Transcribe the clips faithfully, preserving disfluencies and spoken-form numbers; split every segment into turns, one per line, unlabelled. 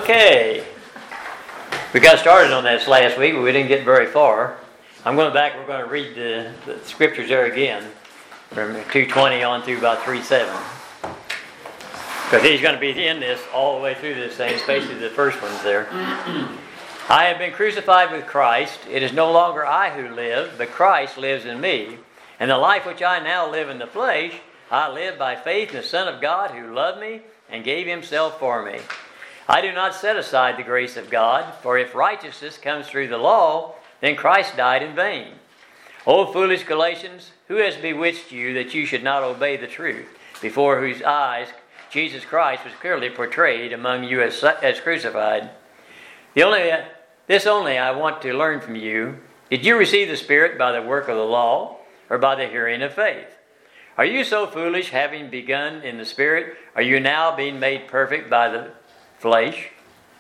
Okay. We got started on this last week, but we didn't get very far. I'm going back, we're going to read the, the scriptures there again, from two twenty on through about three seven. Because he's going to be in this all the way through this thing, especially the first ones there. I have been crucified with Christ. It is no longer I who live, but Christ lives in me. And the life which I now live in the flesh, I live by faith in the Son of God who loved me and gave himself for me. I do not set aside the grace of God, for if righteousness comes through the law, then Christ died in vain. O foolish Galatians, who has bewitched you that you should not obey the truth, before whose eyes Jesus Christ was clearly portrayed among you as, as crucified? The only, this only I want to learn from you. Did you receive the Spirit by the work of the law, or by the hearing of faith? Are you so foolish, having begun in the Spirit? Are you now being made perfect by the flesh?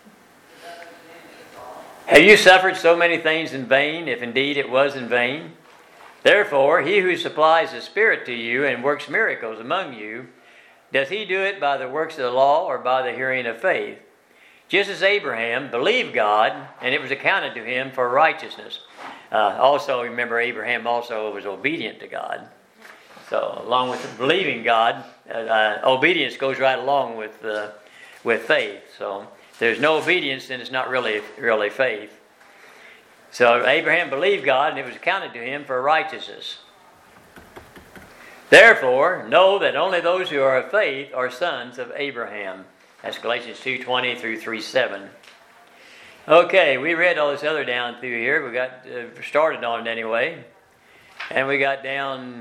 Have you suffered so many things in vain, if indeed it was in vain? Therefore, he who supplies the Spirit to you and works miracles among you, does he do it by the works of the law or by the hearing of faith? Just as Abraham believed God, and it was accounted to him for righteousness. Uh, also, remember, Abraham also was obedient to God. So, along with believing God, uh, uh, obedience goes right along with uh, with faith. So, if there's no obedience, then it's not really really faith. So, Abraham believed God, and it was accounted to him for righteousness. Therefore, know that only those who are of faith are sons of Abraham. That's Galatians two twenty through three seven. Okay, we read all this other down through here. We got uh, started on it anyway. And we got down...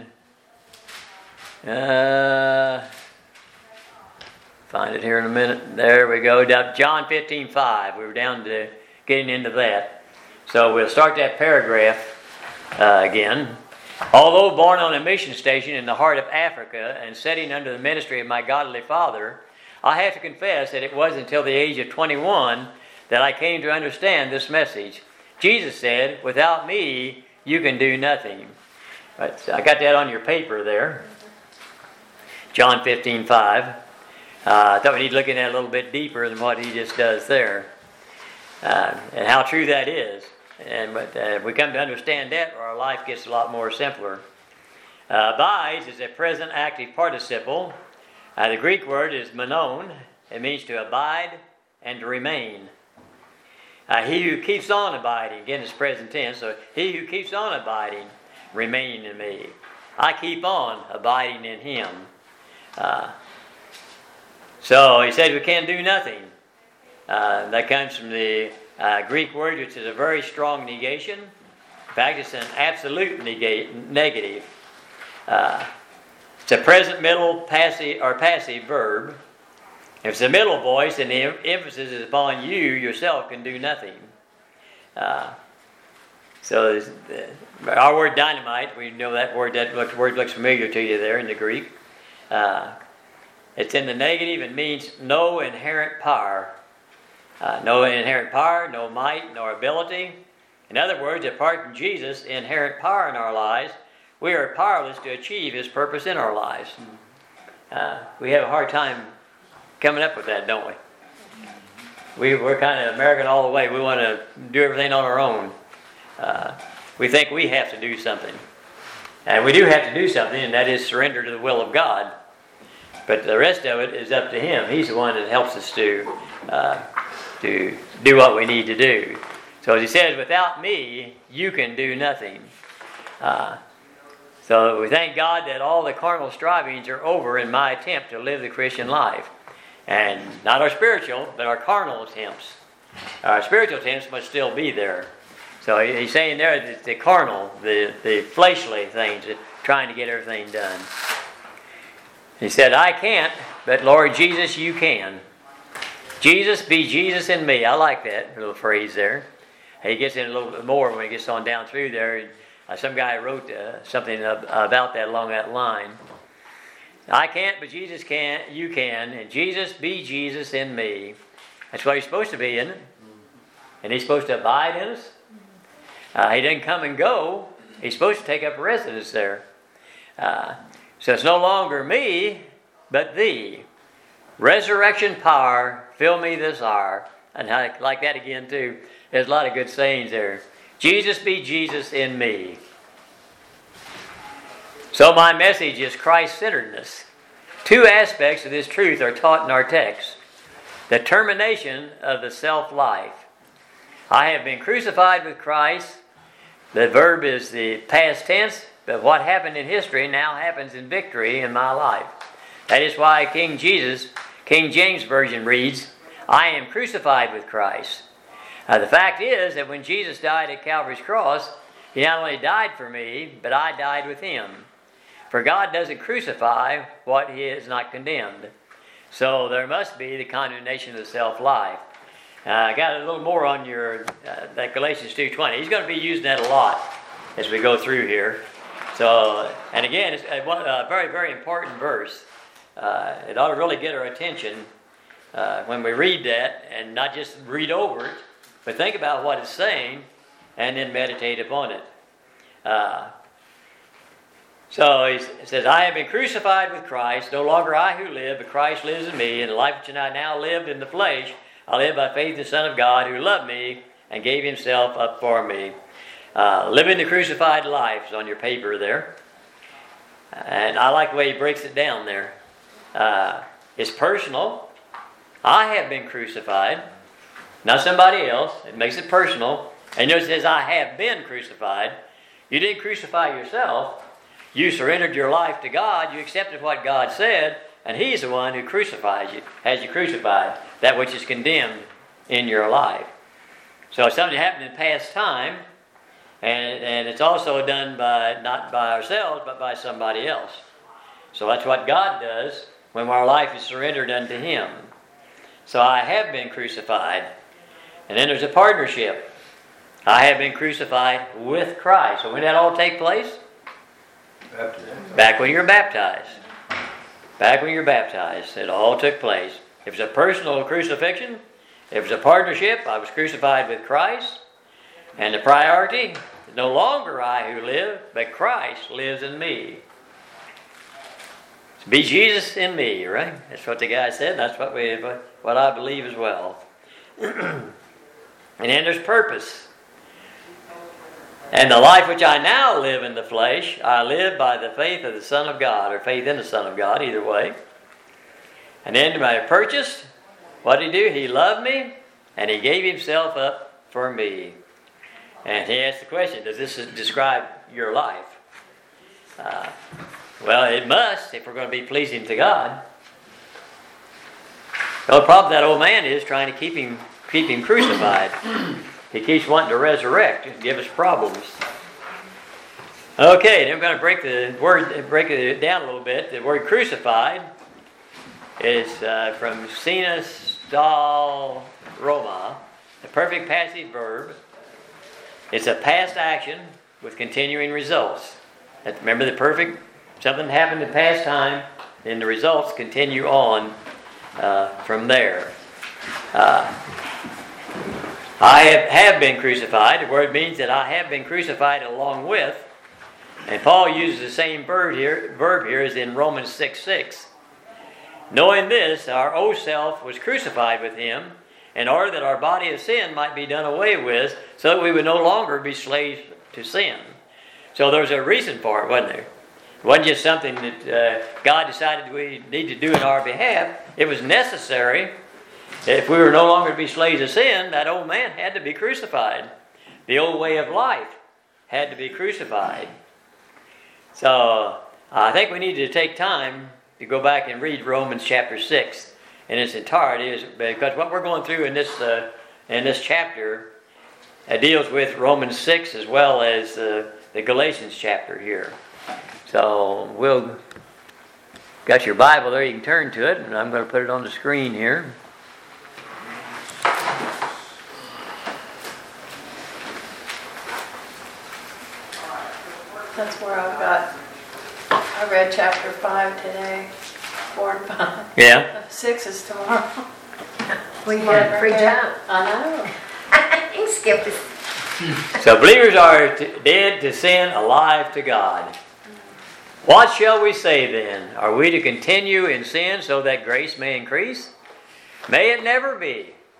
Uh, find it here in a minute. There we go. Down John fifteen five. We were down to getting into that. So we'll start that paragraph uh, again. Although born on a mission station in the heart of Africa and sitting under the ministry of my godly father, I have to confess that it wasn't until the age of twenty-one that I came to understand this message. Jesus said, "Without me, you can do nothing." Right, so I got that on your paper there. John fifteen five. Uh, I thought we need to look at that a little bit deeper than what he just does there. Uh, and how true that is. And but uh, if we come to understand that, our life gets a lot more simpler. Uh, abides is a present active participle. Uh, the Greek word is menon. It means to abide and to remain. Uh, he who keeps on abiding, again it's present tense, so he who keeps on abiding, remaining in me. I keep on abiding in him. Uh, so he says we can't do nothing. Uh, that comes from the uh, Greek word, which is a very strong negation. In fact, it's an absolute negate, negative. Uh, it's a present middle passive or passive verb. If it's a middle voice, then the emphasis is upon you yourself can do nothing. Uh, so uh, our word dynamite, we know that word. That looks, word looks familiar to you there in the Greek. Uh, it's in the negative. It means no inherent power. Uh, no inherent power, no might, nor ability. In other words, apart from Jesus' inherent power in our lives, we are powerless to achieve his purpose in our lives. Uh, we have a hard time coming up with that, don't we? we we're kind of American all the way. We want to do everything on our own. Uh, we think we have to do something. And we do have to do something, and that is surrender to the will of God. But the rest of it is up to him. He's the one that helps us to uh, to do what we need to do. So as he says, without me, you can do nothing. Uh, so we thank God that all the carnal strivings are over in my attempt to live the Christian life. And not our spiritual, but our carnal attempts. Our spiritual attempts must still be there. So he's saying there that the carnal, the, the fleshly things, trying to get everything done. He said, I can't, but Lord Jesus, you can. Jesus, be Jesus in me. I like that little phrase there. He gets in a little bit more when he gets on down through there. Uh, some guy wrote uh, something about that along that line. I can't, but Jesus can. You can. And Jesus, be Jesus in me. That's what he's supposed to be, isn't it? And he's supposed to abide in us. Uh, he doesn't come and go. He's supposed to take up residence there. Uh, so it's no longer me, but thee. Resurrection power, fill me this hour. and I like that again too. There's a lot of good sayings there. Jesus be Jesus in me. So my message is Christ-centeredness. Two aspects of this truth are taught in our text. The termination of the self-life. I have been crucified with Christ. The verb is the past tense, but what happened in history now happens in victory in my life. That is why King Jesus, King James Version reads, I am crucified with Christ. Uh, the fact is that when Jesus died at Calvary's cross, he not only died for me, but I died with him. For God doesn't crucify what he has not condemned. So there must be the condemnation of self-life. Uh, I got a little more on your uh, that Galatians two twenty. He's going to be using that a lot as we go through here. So, and again, it's a, a very, very important verse. Uh, it ought to really get our attention uh, when we read that, and not just read over it, but think about what it's saying and then meditate upon it. Uh, so he says, I have been crucified with Christ. No longer I who live, but Christ lives in me. And the life which I now live in the flesh, I live by faith in the Son of God who loved me and gave himself up for me. Uh, living the crucified life is on your paper there. And I like the way he breaks it down there. Uh, it's personal. I have been crucified. Not somebody else. It makes it personal. And notice it says, I have been crucified. You didn't crucify yourself. You surrendered your life to God. You accepted what God said. And he's the one who crucifies you, has you crucified, that which is condemned in your life. So something happened in past time. And, and it's also done by not by ourselves, but by somebody else. So that's what God does when our life is surrendered unto him. So I have been crucified. And then there's a partnership. I have been crucified with Christ. So when did that all take place? Baptism. Back when you're baptized. Back when you're baptized. It all took place. It was a personal crucifixion. It was a partnership. I was crucified with Christ. And the priority is no longer I who live, but Christ lives in me. Be Jesus in me, right? That's what the guy said. That's what we, what I believe as well. And then there's purpose. And the life which I now live in the flesh, I live by the faith of the Son of God, or faith in the Son of God, either way. And then my purchase, what did he do? He loved me, and he gave himself up for me. And he asked the question, does this describe your life? Uh, well, it must, if we're going to be pleasing to God. The problem with that old man is trying to keep him keep him crucified. He keeps wanting to resurrect and give us problems. Okay, then we're going to break the word, break it down a little bit. The word crucified is uh, from sinus dal Roma, the perfect passive verb. It's a past action with continuing results. Remember the perfect, something happened in past time, and the results continue on uh, from there. Uh, I have, have been crucified. The word means that I have been crucified along with. And Paul uses the same verb here, verb here as in Romans six six. Knowing this, our old self was crucified with him, in order that our body of sin might be done away with, so that we would no longer be slaves to sin. So there was a reason for it, wasn't there? It wasn't just something that uh, God decided we need to do in our behalf. It was necessary. If we were no longer to be slaves of sin, that old man had to be crucified. The old way of life had to be crucified. So I think we need to take time to go back and read Romans chapter six in its entirety, because what we're going through in this uh, in this chapter uh, deals with Romans six as well as uh, the Galatians chapter here. So we'll got your Bible there. You can turn to it, and I'm going to put it on the screen here.
That's where I've got, I read chapter five today, four and five.
Yeah.
Six is tomorrow.
We had a free time.
I know.
You can skip this.
So believers are t- dead to sin, alive to God. What shall we say then? Are we to continue in sin so that grace may increase? May it never be.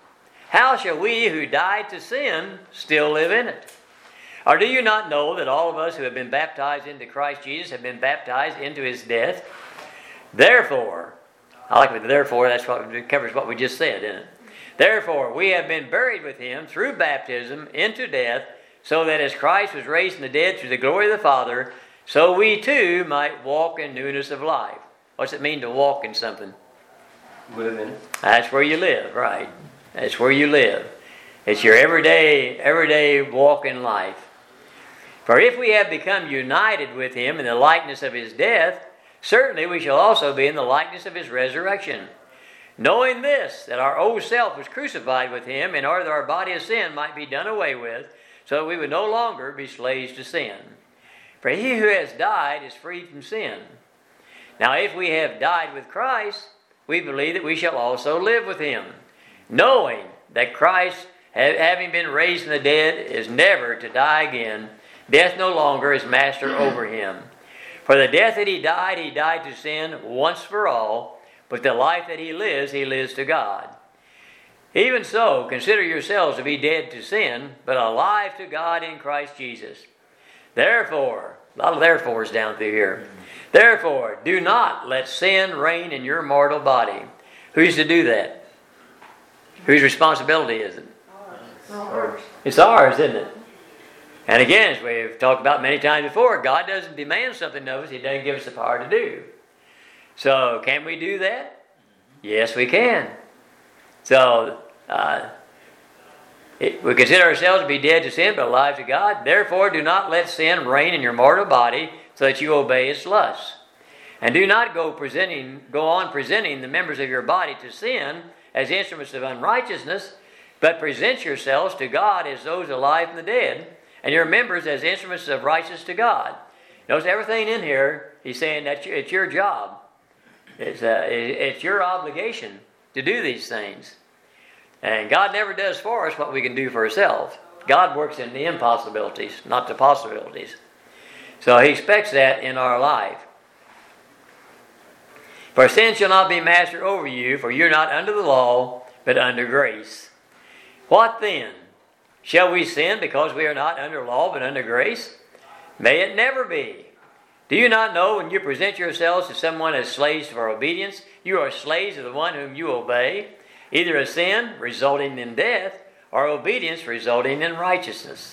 how shall we who died to sin still live in it? Or do you not know that all of us who have been baptized into Christ Jesus have been baptized into his death? Therefore, I like it, therefore, that's what it covers what we just said, isn't it? Therefore, we have been buried with him through baptism into death, so that as Christ was raised from the dead through the glory of the Father, so we too might walk in newness of life. What's it mean to walk in something?
Live in it.
That's where you live, right? That's where you live. It's your everyday, everyday walk in life. For if we have become united with him in the likeness of his death, certainly we shall also be in the likeness of his resurrection. Knowing this, that our old self was crucified with him in order that our body of sin might be done away with, so that we would no longer be slaves to sin. For he who has died is freed from sin. Now if we have died with Christ, we believe that we shall also live with him, knowing that Christ, having been raised from the dead, is never to die again. Death no longer is master over him. For the death that he died, he died to sin once for all, but the life that he lives, he lives to God. Even so, consider yourselves to be dead to sin, but alive to God in Christ Jesus. Therefore, a lot of therefores down through here. Therefore, do not let sin reign in your mortal body. Who's to do that? Whose responsibility is it?
Ours.
It's ours, isn't it? And again, as we've talked about many times before, God doesn't demand something of us he doesn't give us the power to do. So, can we do that? Yes, we can. So, uh, it, we consider ourselves to be dead to sin, but alive to God. Therefore, do not let sin reign in your mortal body, so that you obey its lusts. And do not go presenting, go on presenting the members of your body to sin as instruments of unrighteousness, but present yourselves to God as those alive from the dead, and your members as instruments of righteousness to God. Notice everything in here, he's saying that it's your job. It's, uh, it's your obligation to do these things. And God never does for us what we can do for ourselves. God works in the impossibilities, not the possibilities. So he expects that in our life. For sin shall not be master over you, for you're not under the law, but under grace. What then? Shall we sin because we are not under law, but under grace? May it never be. Do you not know when you present yourselves to someone as slaves for obedience, you are slaves of the one whom you obey, either a sin resulting in death, or obedience resulting in righteousness?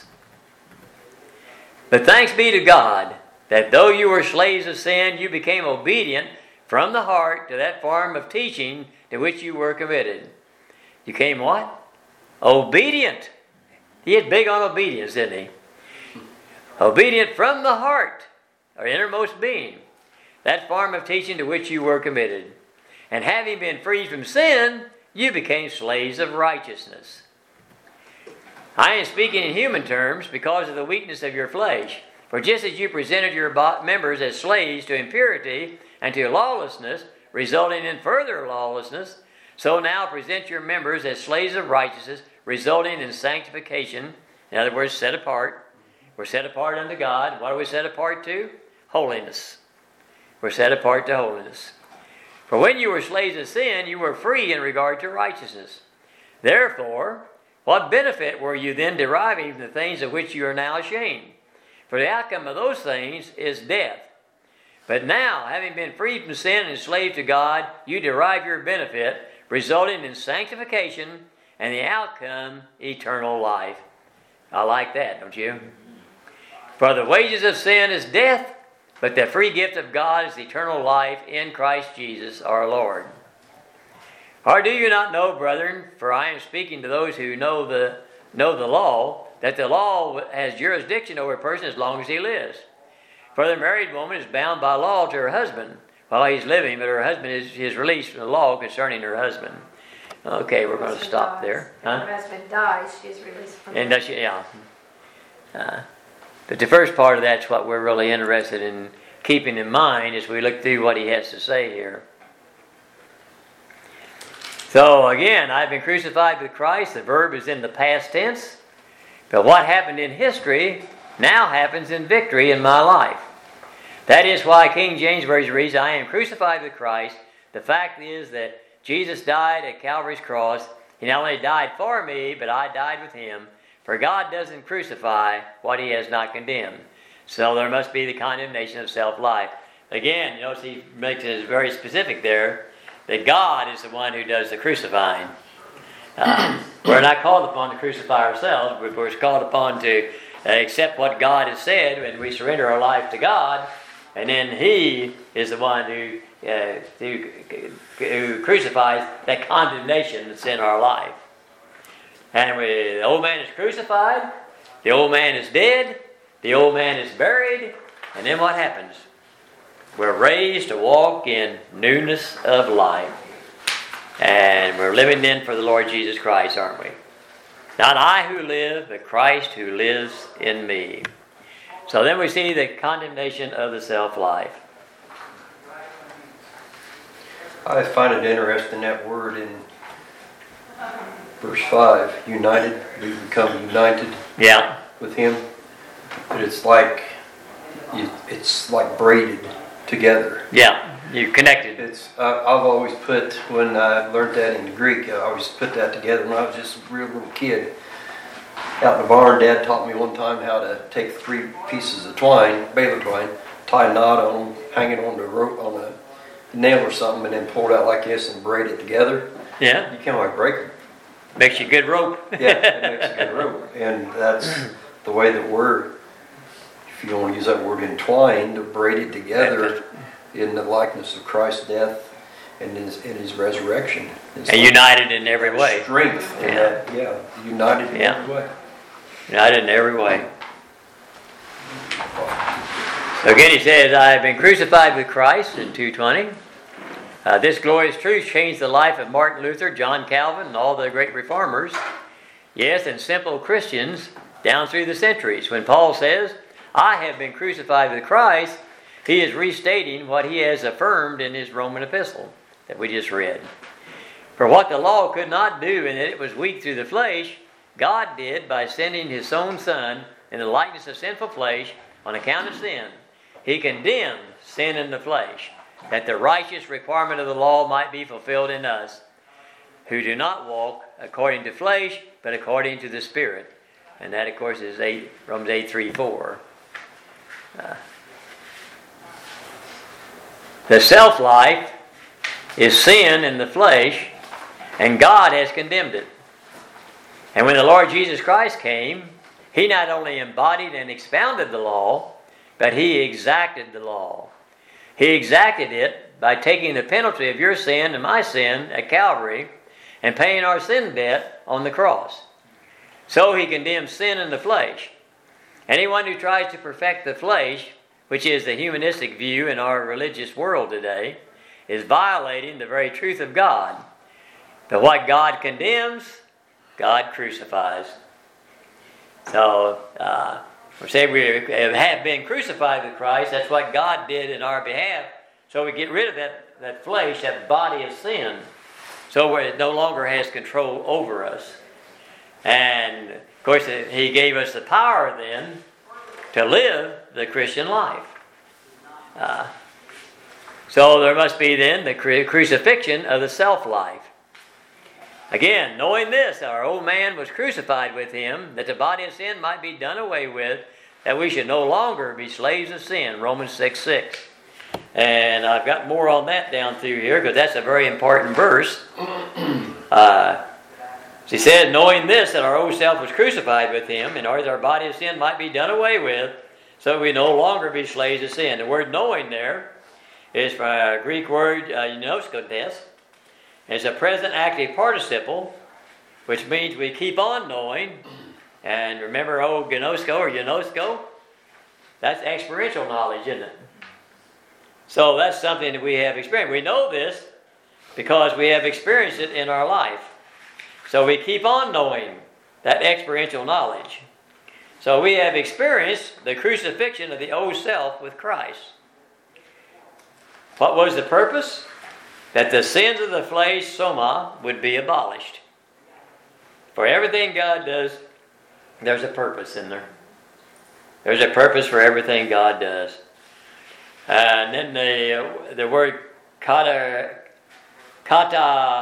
But thanks be to God, that though you were slaves of sin, you became obedient from the heart to that form of teaching to which you were committed. You came what? Obedient. He had big on obedience, didn't he? Obedient from the heart, or innermost being, that form of teaching to which you were committed. And having been freed from sin, you became slaves of righteousness. I am speaking in human terms because of the weakness of your flesh. For just as you presented your members as slaves to impurity and to lawlessness, resulting in further lawlessness, so now present your members as slaves of righteousness, resulting in sanctification. In other words, set apart. We're set apart unto God. What are we set apart to? Holiness. We're set apart to holiness. For when you were slaves of sin, you were free in regard to righteousness. Therefore, what benefit were you then deriving from the things of which you are now ashamed? For the outcome of those things is death. But now, having been freed from sin and enslaved to God, you derive your benefit, resulting in sanctification, and the outcome, eternal life. I like that, don't you? For the wages of sin is death, but the free gift of God is eternal life in Christ Jesus our Lord. Or do you not know, brethren, for I am speaking to those who know the know the law, that the law has jurisdiction over a person as long as he lives. For the married woman is bound by law to her husband while he's living, but her husband is, is released from the law concerning her husband. Okay, we're going to stop there. Huh?
If her husband dies, she's released from
And does she, yeah. Uh, but the first part of that's what we're really interested in keeping in mind as we look through what he has to say here. So again, I've been crucified with Christ. The verb is in the past tense. But what happened in history now happens in victory in my life. That is why King James Version reads, I am crucified with Christ. The fact is that Jesus died at Calvary's cross, He not only died for me, but I died with him. For God doesn't crucify what he has not condemned. So there must be the condemnation of self-life. Again, you notice he makes it very specific there, that God is the one who does the crucifying. Uh, we're not called upon to crucify ourselves, but we're called upon to uh, accept what God has said, and we surrender our life to God, and then he is the one who, uh, who, who crucifies that condemnation that's in our life. And we, the old man is crucified, the old man is dead, the old man is buried, and then what happens? We're raised to walk in newness of life. And we're living then for the Lord Jesus Christ, aren't we? Not I who live, but Christ who lives in me. So then we see the condemnation of the self-life.
I find it interesting, that word in verse five, united, we become united
Yeah.
with him. But it's like, it's like braided together.
Yeah. You're connected.
It's uh, I've always put, when I learned that in the Greek, I always put that together when I was just a real little kid. Out in the barn, Dad taught me one time how to take three pieces of twine, baler twine, tie a knot on them, hang it on the rope, on a nail or something, and then pull it out like this and braid it together.
Yeah.
You can't like break them.
Makes you a good rope.
Yeah, it makes a good rope. And that's the way that we're, if you don't want to use that word, entwined, to braid it together in the likeness of Christ's death and in his, in his resurrection. It's
And
like
united in every way.
strength in
Yeah.
that, yeah, united in
Yeah.
every way.
United in every way. So again he says, I have been crucified with Christ in two twenty. Uh, this glorious truth changed the life of Martin Luther, John Calvin, and all the great reformers. Yes, and simple Christians down through the centuries. When Paul says, I have been crucified with Christ, he is restating what he has affirmed in his Roman epistle that we just read. For what the law could not do in that it was weak through the flesh, God did by sending his own Son in the likeness of sinful flesh on account of sin. He condemned sin in the flesh, that the righteous requirement of the law might be fulfilled in us, who do not walk according to flesh, but according to the Spirit. And that, of course, is eight, Romans eight, three, four. Uh, the self-life is sin in the flesh, and God has condemned it. And when the Lord Jesus Christ came, he not only embodied and expounded the law, but he exacted the law. He exacted it by taking the penalty of your sin and my sin at Calvary and paying our sin debt on the cross. So he condemns sin in the flesh. Anyone who tries to perfect the flesh, which is the humanistic view in our religious world today, is violating the very truth of God. But what God condemns, God crucifies. So, uh, we say we have been crucified with Christ. That's what God did in our behalf. So we get rid of that, that flesh, that body of sin. So where it no longer has control over us. And, of course, he gave us the power then to live the Christian life. Uh, so there must be then the cru- crucifixion of the self-life. Again, knowing this, our old man was crucified with him, that the body of sin might be done away with, that we should no longer be slaves of sin, Romans six six. And I've got more on that down through here, because that's a very important verse. Uh, she said, knowing this, that our old self was crucified with him, in order that our body of sin might be done away with, so we no longer be slaves of sin. The word knowing there is from a Greek word, uh, gnoskotes. It's a present active participle, which means we keep on knowing. And remember old gnosko or gnosko? That's experiential knowledge, isn't it? So that's something that we have experienced. We know this because we have experienced it in our life. So we keep on knowing that experiential knowledge. So we have experienced the crucifixion of the old self with Christ. What was the purpose? That the sins of the flesh, soma, would be abolished. For everything God does, there's a purpose in there. There's a purpose for everything God does. And then the the word kata, kata,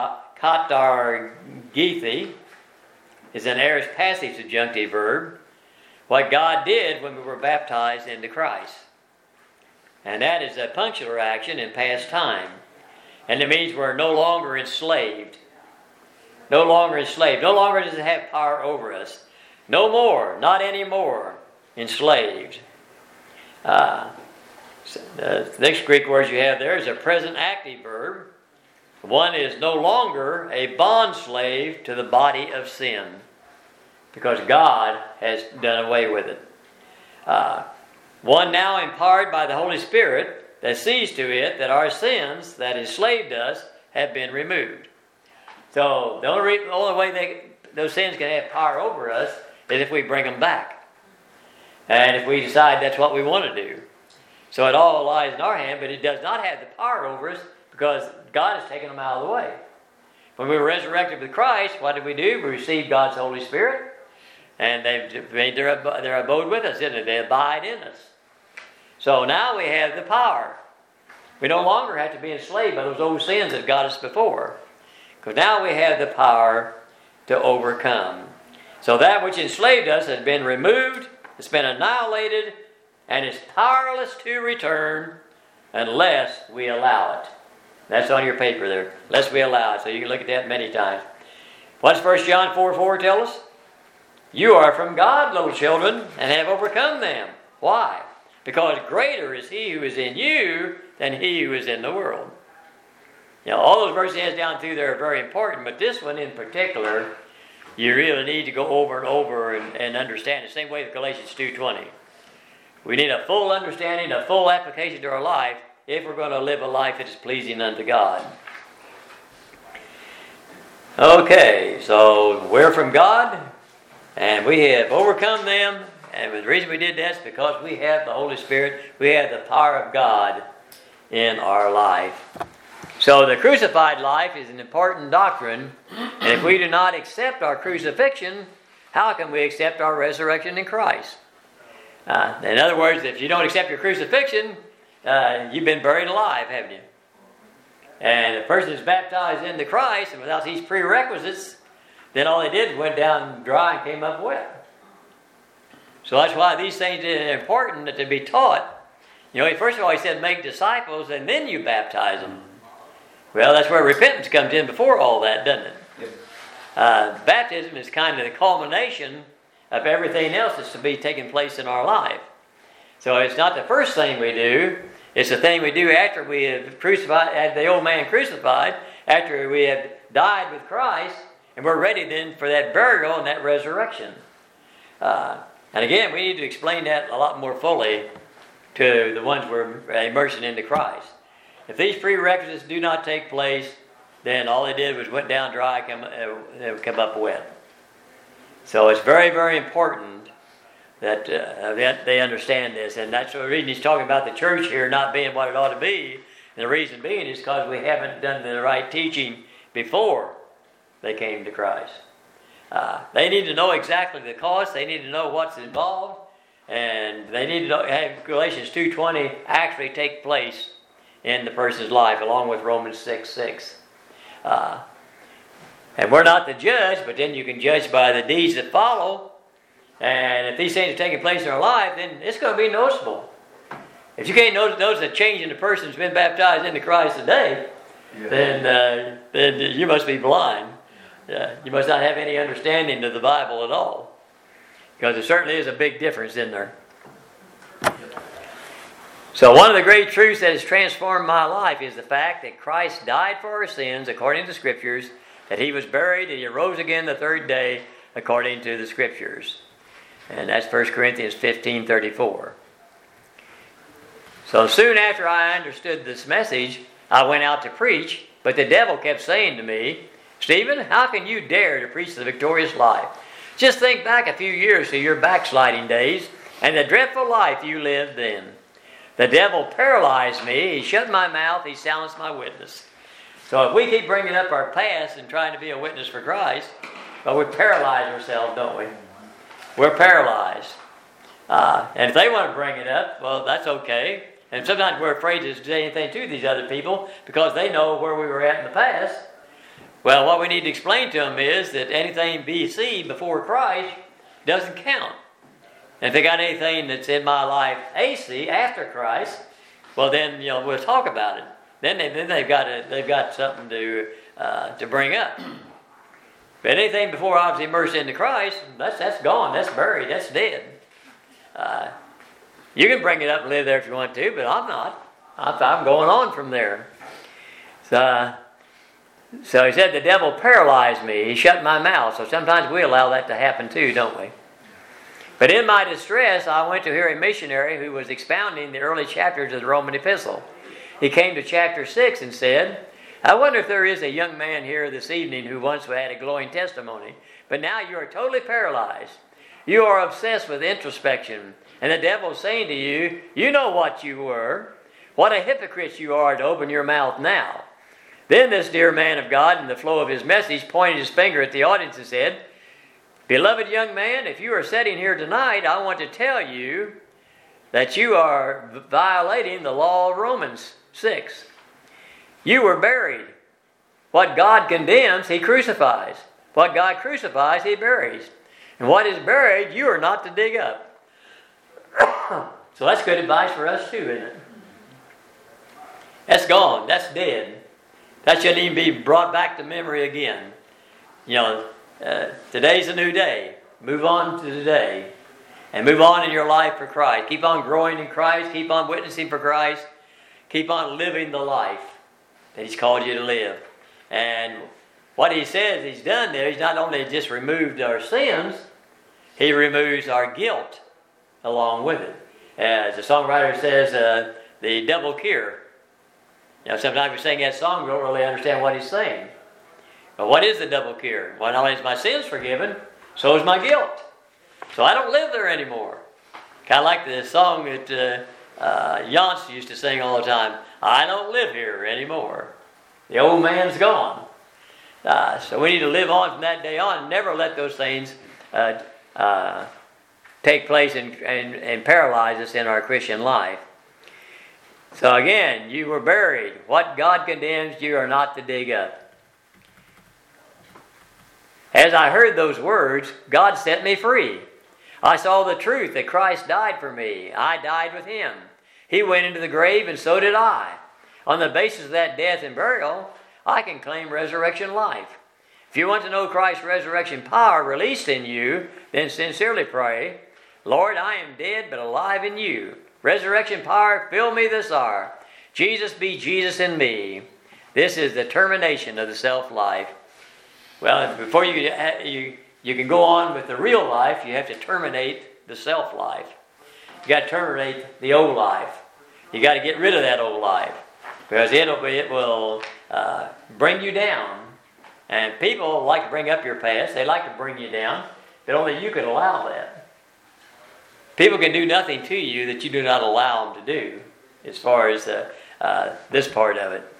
katargethi is an aorist passive subjunctive verb. What God did when we were baptized into Christ. And that is a punctular action in past time. And it means we're no longer enslaved. No longer enslaved. No longer does it have power over us. No more, not anymore, enslaved. Uh, the next Greek word you have there is a present active verb. One is no longer a bond slave to the body of sin, because God has done away with it. Uh, one now empowered by the Holy Spirit that sees to it that our sins that enslaved us have been removed. So the only, re- the only way they, those sins can have power over us is if we bring them back. And if we decide that's what we want to do. So it all lies in our hand, but it does not have the power over us because God has taken them out of the way. When we were resurrected with Christ, what did we do? We received God's Holy Spirit. And they've made their, their abode with us, didn't they? They abide in us. So now we have the power. We no longer have to be enslaved by those old sins that got us before. Because now we have the power to overcome. So that which enslaved us has been removed, it's been annihilated, and is powerless to return unless we allow it. That's on your paper there. Unless we allow it. So you can look at that many times. What's First John four four tell us? You are from God, little children, and have overcome them. Why? Because greater is he who is in you than he who is in the world. You know, all those verses he has down through there are very important, but this one in particular, you really need to go over and over and, and understand. The same way with Galatians two twenty. We need a full understanding, a full application to our life if we're going to live a life that is pleasing unto God. Okay, so we're from God, and we have overcome them, and the reason we did that is because we have the Holy Spirit, we have the power of God in our life. So the crucified life is an important doctrine, and if we do not accept our crucifixion, how can we accept our resurrection in Christ? Uh, in other words, if you don't accept your crucifixion, uh, you've been buried alive, haven't you? And if a person is baptized into Christ, and without these prerequisites, then all they did went down dry and came up wet. So that's why these things are important to be taught. You know, first of all, he said make disciples, and then you baptize them. Well, that's where repentance comes in before all that, doesn't it?
Yep.
Uh, baptism is kind of the culmination of everything else that's to be taking place in our life. So it's not the first thing we do. It's the thing we do after we have crucified, had the old man crucified, after we have died with Christ, and we're ready then for that burial and that resurrection. Uh, and again, we need to explain that a lot more fully to the ones we're immersing into Christ. If these prerequisites do not take place, then all they did was went down dry, come, uh, come up wet. So it's very, very important that, uh, that they understand this. And that's the reason he's talking about the church here not being what it ought to be. And the reason being is because we haven't done the right teaching before they came to Christ. Uh, they need to know exactly the cost. They need to know what's involved. And they need to know, have Galatians two twenty actually take place in the person's life, along with Romans six six. Uh, and we're not the judge, but then you can judge by the deeds that follow. And if these things are taking place in our life, then it's going to be noticeable. If you can't notice, notice a change in the person who's been baptized into Christ today, yeah. then uh, then you must be blind. Uh, you must not have any understanding of the Bible at all. Because there certainly is a big difference in there. So one of the great truths that has transformed my life is the fact that Christ died for our sins according to the Scriptures, that he was buried and he arose again the third day according to the Scriptures. And that's First Corinthians fifteen thirty-four. So soon after I understood this message, I went out to preach, but the devil kept saying to me, Stephen, how can you dare to preach the victorious life? Just think back a few years to your backsliding days and the dreadful life you lived then. The devil paralyzed me. He shut my mouth. He silenced my witness. So if we keep bringing up our past and trying to be a witness for Christ, well, we paralyze ourselves, don't we? We're paralyzed. Uh, and if they want to bring it up, well, that's okay. And sometimes we're afraid to say anything to these other people because they know where we were at in the past. Well, what we need to explain to them is that anything B C before Christ doesn't count. And if they got anything that's in my life A C after Christ, well then, you know, we'll talk about it. Then they then they've got a, they've got something to uh, to bring up. But anything before I was immersed into Christ, that's that's gone, that's buried, that's dead. Uh, you can bring it up and live there if you want to, but I'm not. I'm going on from there. So. Uh, So he said, the devil paralyzed me. He shut my mouth. So sometimes we allow that to happen too, don't we? But in my distress, I went to hear a missionary who was expounding the early chapters of the Roman epistle. He came to chapter six and said, I wonder if there is a young man here this evening who once had a glowing testimony, but now you are totally paralyzed. You are obsessed with introspection. And the devil is saying to you, you know what you were. What a hypocrite you are to open your mouth now. Then this dear man of God, in the flow of his message, pointed his finger at the audience and said, Beloved young man, if you are sitting here tonight, I want to tell you that you are violating the law of Romans six. You were buried. What God condemns, he crucifies. What God crucifies, he buries. And what is buried, you are not to dig up. So that's good advice for us too, isn't it? That's gone. That's dead. That shouldn't even be brought back to memory again. You know, uh, today's a new day. Move on to today. And move on in your life for Christ. Keep on growing in Christ. Keep on witnessing for Christ. Keep on living the life that he's called you to live. And what he says he's done there, he's not only just removed our sins, he removes our guilt along with it. As the songwriter says, uh, the double cure. You know, sometimes we sing that song, we don't really understand what he's saying. But what is the double cure? Well, not only is my sins forgiven, so is my guilt. So I don't live there anymore. Kind of like the song that uh, uh, Yance used to sing all the time. I don't live here anymore. The old man's gone. Uh, so we need to live on from that day on and never let those things uh, uh, take place and, and, and paralyze us in our Christian life. So again, you were buried. What God condemns, you are not to dig up. As I heard those words, God set me free. I saw the truth that Christ died for me. I died with him. He went into the grave and so did I. On the basis of that death and burial, I can claim resurrection life. If you want to know Christ's resurrection power released in you, then sincerely pray, Lord, I am dead but alive in you. Resurrection power, fill me this hour. Jesus be Jesus in me. This is the termination of the self-life. Well, before you, you, you can go on with the real life, you have to terminate the self-life. You got to terminate the old life. You got to get rid of that old life. Because it'll, it will uh, bring you down. And people like to bring up your past. They like to bring you down. But only you can allow that. People can do nothing to you that you do not allow them to do, as far as uh, uh, this part of it.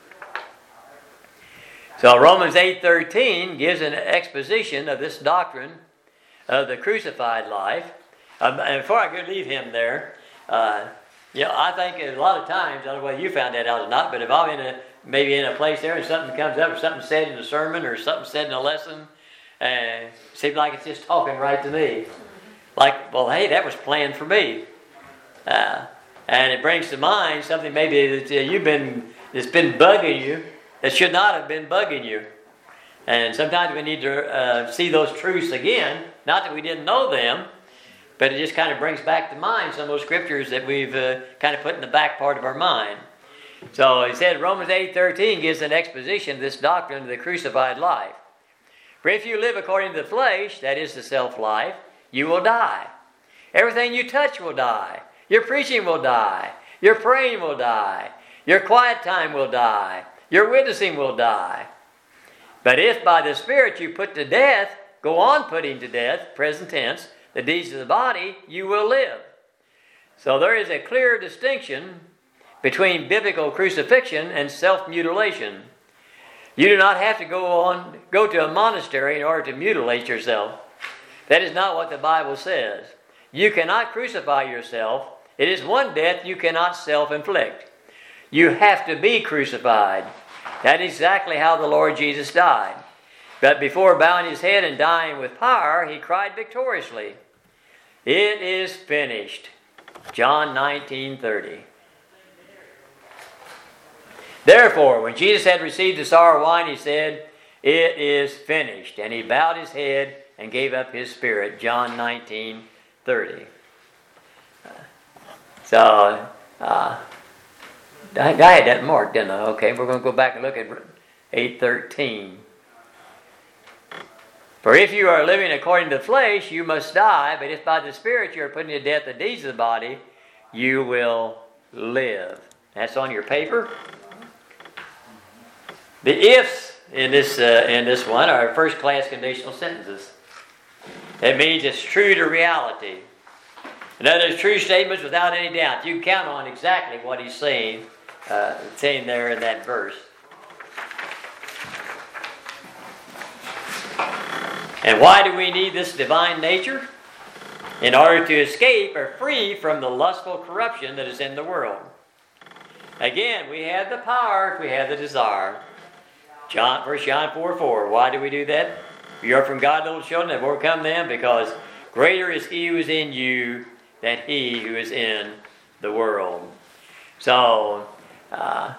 So Romans eight thirteen gives an exposition of this doctrine of the crucified life. Um, and before I could leave him there, uh, you know, I think a lot of times, I don't know whether you found that out or not, but if I'm in a maybe in a place there and something comes up, or something said in a sermon, or something said in a lesson, and it seems like it's just talking right to me. Like, well, hey, that was planned for me. Uh, and it brings to mind something maybe that uh, you've been, that's been bugging you, that should not have been bugging you. And sometimes we need to uh, see those truths again. Not that we didn't know them, but it just kind of brings back to mind some of those scriptures that we've uh, kind of put in the back part of our mind. So he said Romans eight thirteen gives an exposition of this doctrine of the crucified life. For if you live according to the flesh, that is the self-life, you will die. Everything you touch will die. Your preaching will die. Your praying will die. Your quiet time will die. Your witnessing will die. But if by the Spirit you put to death, go on putting to death, present tense, the deeds of the body, you will live. So there is a clear distinction between biblical crucifixion and self-mutilation. You do not have to go on, go to a monastery in order to mutilate yourself. That is not what the Bible says. You cannot crucify yourself. It is one death you cannot self-inflict. You have to be crucified. That is exactly how the Lord Jesus died. But before bowing his head and dying with power, he cried victoriously, "It is finished." John nineteen thirty. Therefore, when Jesus had received the sour wine, he said, "It is finished." And he bowed his head and gave up his spirit. John nineteen thirty. So, uh, I, I had that marked, didn't I? Okay, we're going to go back and look at eight thirteen. For if you are living according to the flesh, you must die. But if by the Spirit you are putting to death the deeds of the body, you will live. That's on your paper. The ifs in this uh, in this one are first-class conditional sentences. That means it's true to reality. In other words, true statements without any doubt. You can count on exactly what he's saying, uh, saying there in that verse. And why do we need this divine nature? In order to escape or free from the lustful corruption that is in the world. Again, we have the power if we have the desire. John, First John four four. Why do we do that? You are from God, little children, have overcome them, because greater is he who is in you than he who is in the world. So, uh,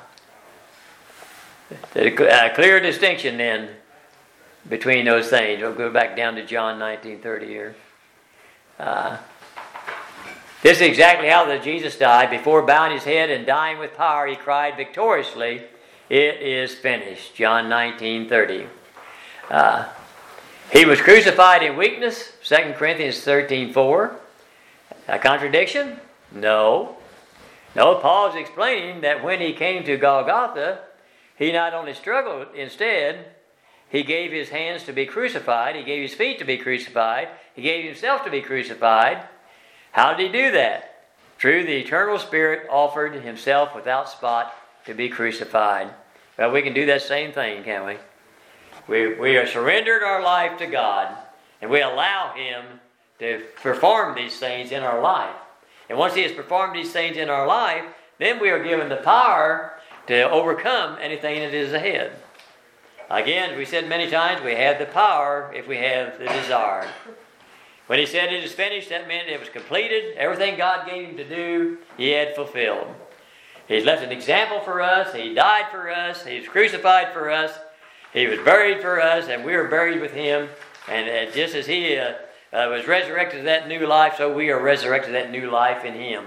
a clear distinction then between those things. We'll go back down to John nineteen thirty here. Uh, this is exactly how the Jesus died. Before bowing his head and dying with power, he cried victoriously, "It is finished." John nineteen thirty. Uh, he was crucified in weakness. Second Corinthians thirteen four. A contradiction? No. No, Paul's explaining that when he came to Golgotha, he not only struggled, instead, he gave his hands to be crucified. He gave his feet to be crucified. He gave himself to be crucified. How did he do that? Through the eternal Spirit offered himself without spot to be crucified. Well, we can do that same thing, can't we? We, we are surrendered our life to God, and we allow him to perform these things in our life. And once he has performed these things in our life, then we are given the power to overcome anything that is ahead. Again, as we said many times, we have the power if we have the desire. When he said it is finished, that meant it was completed. Everything God gave him to do, he had fulfilled. He's left an example for us. He died for us. He was crucified for us. He was buried for us, and we were buried with him. And uh, just as he uh, uh, was resurrected to that new life, so we are resurrected to that new life in him.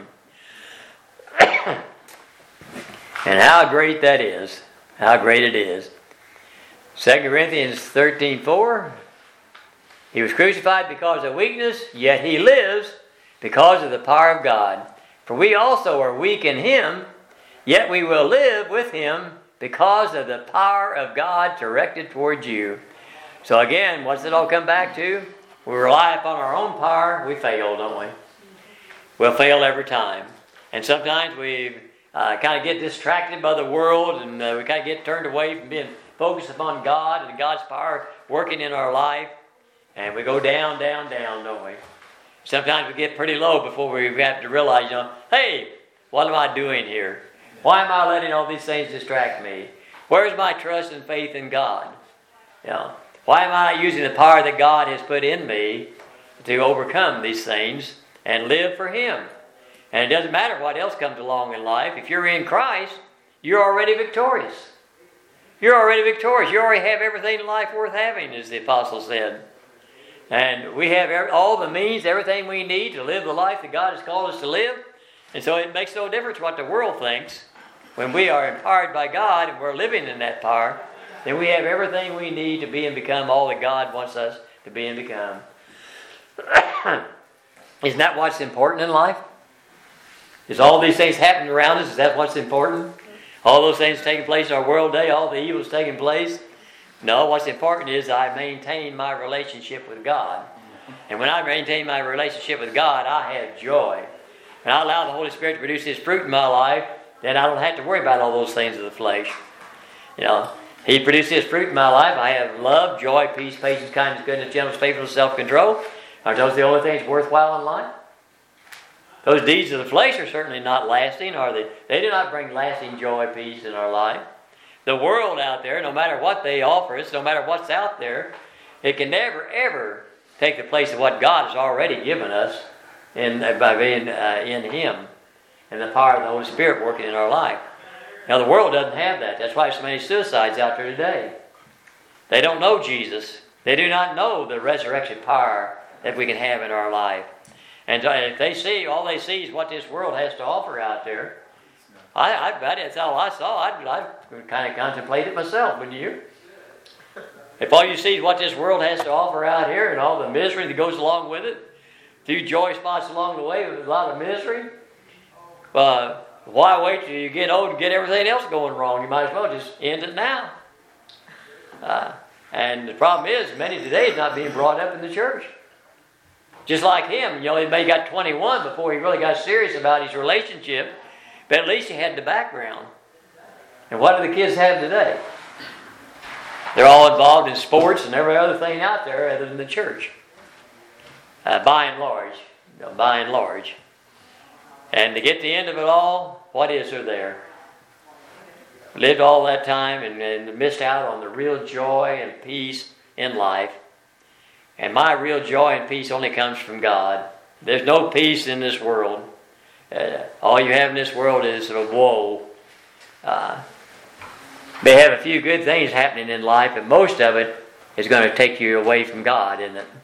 And how great that is. How great it is. Second Corinthians thirteen four. He was crucified because of weakness, yet he lives because of the power of God. For we also are weak in him, yet we will live with him because of the power of God directed towards you. So again, what's it all come back to? We rely upon our own power, we fail, don't we? We'll fail every time. And sometimes we uh, kind of get distracted by the world, and uh, we kind of get turned away from being focused upon God and God's power working in our life. And we go down, down, down, don't we? Sometimes we get pretty low before we have to realize, you know, hey, what am I doing here? Why am I letting all these things distract me? Where's my trust and faith in God? You know, why am I not using the power that God has put in me to overcome these things and live for him? And it doesn't matter what else comes along in life. If you're in Christ, you're already victorious. You're already victorious. You already have everything in life worth having, as the apostle said. And we have every, all the means, everything we need to live the life that God has called us to live. And so it makes no difference what the world thinks. When we are empowered by God and we're living in that power, then we have everything we need to be and become all that God wants us to be and become. Isn't that what's important in life? Is all these things happening around us, is that what's important? All those things taking place in our world today, all the evils taking place? No, what's important is I maintain my relationship with God. And when I maintain my relationship with God, I have joy. And I allow the Holy Spirit to produce his fruit in my life, then I don't have to worry about all those things of the flesh. You know, he produces his fruit in my life. I have love, joy, peace, patience, kindness, goodness, gentleness, faithfulness, self-control. Are those the only things worthwhile in life? Those deeds of the flesh are certainly not lasting, are they? They do not bring lasting joy, peace in our life. the world out there, no matter what they offer us, no matter what's out there, it can never, ever take the place of what God has already given us in, by being uh, in Him and the power of the Holy Spirit working in our life. Now, the world doesn't have that. That's why so many suicides out there today. They don't know Jesus. They do not know the resurrection power that we can have in our life. And if they see, all they see is what this world has to offer out there. I, I bet that's all I saw. I'd, I'd kind of contemplate it myself, wouldn't you? If all you see is what this world has to offer out here and all the misery that goes along with it, a few joy spots along the way with a lot of misery, uh, why wait till you get old to get everything else going wrong? You might as well just end it now. Uh, and the problem is, many today is not being brought up in the church. Just like him, you know, he may got twenty-one before he really got serious about his relationship, but at least he had the background. And what do the kids have today? They're all involved in sports and every other thing out there other than the church. Uh, by and large. You know, by and large. And to get the end of it all, what is there there? Lived all that time and, and missed out on the real joy and peace in life. And my real joy and peace only comes from God. There's no peace in this world. Uh, all you have in this world is a woe. Uh, they have a few good things happening in life, but most of it is going to take you away from God, isn't it?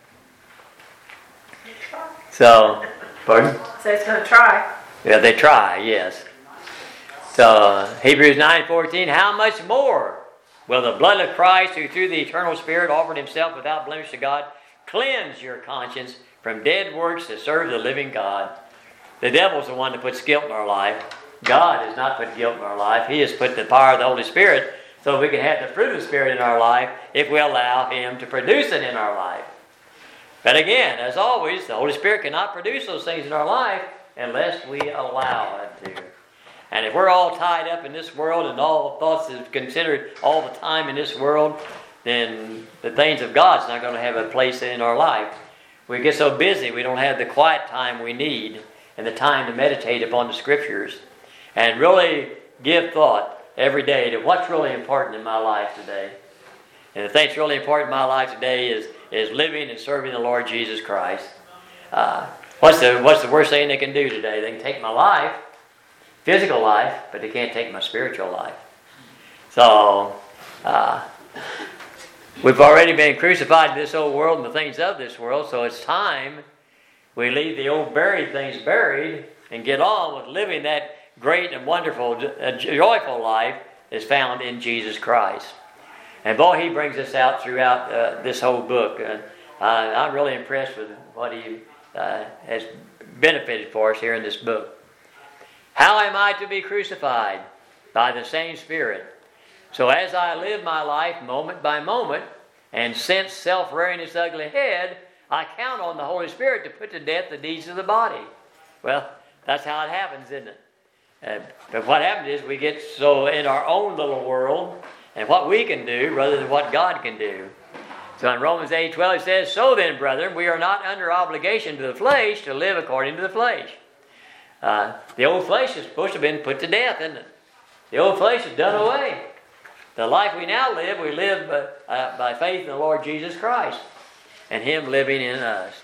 So, pardon?
So it's going to try.
Yeah, they try, yes. So, Hebrews nine fourteen, how much more will the blood of Christ, who through the eternal Spirit offered himself without blemish to God, cleanse your conscience from dead works to serve the living God? The devil's the one that puts guilt in our life. God has not put guilt in our life. He has put the power of the Holy Spirit so we can have the fruit of the Spirit in our life if we allow Him to produce it in our life. But again, as always, the Holy Spirit cannot produce those things in our life unless we allow it to. And if we're all tied up in this world and all thoughts is considered all the time in this world, then the things of God's not going to have a place in our life. We get so busy we don't have the quiet time we need and the time to meditate upon the Scriptures and really give thought every day to what's really important in my life today. And the thing that's really important in my life today is, is living and serving the Lord Jesus Christ. Uh, what's the what's the worst thing they can do today? They can take my life, physical life, but they can't take my spiritual life. So, uh, we've already been crucified to this old world and the things of this world, so it's time we leave the old buried things buried and get on with living that great and wonderful, uh, joyful life that's found in Jesus Christ. And boy, he brings us out throughout uh, this whole book. Uh, I'm really impressed with what he uh, has benefited for us here in this book. How am I to be crucified? By the same Spirit. So as I live my life moment by moment and sense self-rearing its ugly head, I count on the Holy Spirit to put to death the deeds of the body. Well, that's how it happens, isn't it? Uh, but what happens is we get so in our own little world and what we can do rather than what God can do. So in Romans eight twelve it says, so then, brethren, we are not under obligation to the flesh to live according to the flesh. Uh, the old flesh is supposed to have been put to death, isn't it? The old flesh is done away. The life we now live, we live by, uh, by faith in the Lord Jesus Christ and Him living in us.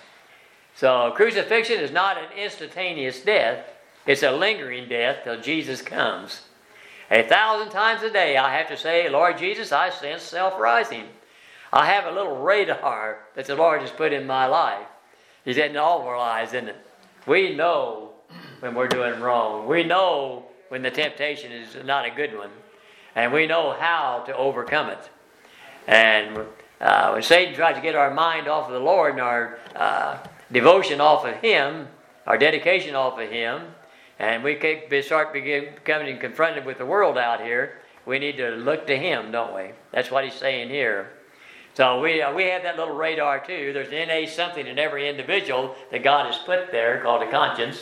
So crucifixion is not an instantaneous death. It's a lingering death till Jesus comes. A thousand times a day I have to say, Lord Jesus, I sense self-rising. I have a little radar that the Lord has put in my life. He's in all of our lives, isn't it? We know when we're doing wrong. We know when the temptation is not a good one. And we know how to overcome it. And uh, when Satan tries to get our mind off of the Lord and our uh, devotion off of Him, our dedication off of Him, and we start becoming confronted with the world out here, we need to look to Him, don't we? That's what he's saying here. So we uh, we have that little radar too. There's an innate something in every individual that God has put there called a conscience.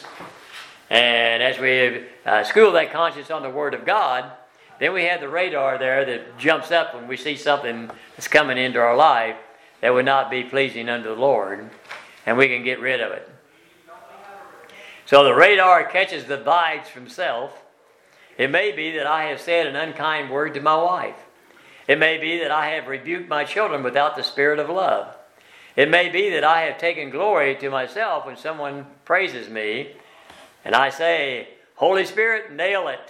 And as we uh, school that conscience on the Word of God, then we have the radar there that jumps up when we see something that's coming into our life that would not be pleasing unto the Lord, and we can get rid of it. So the radar catches the vibes from self, It may be that I have said an unkind word to my wife. It may be that I have rebuked my children without the spirit of love. It may be that I have taken glory to myself when someone praises me, and I say, Holy Spirit, nail it.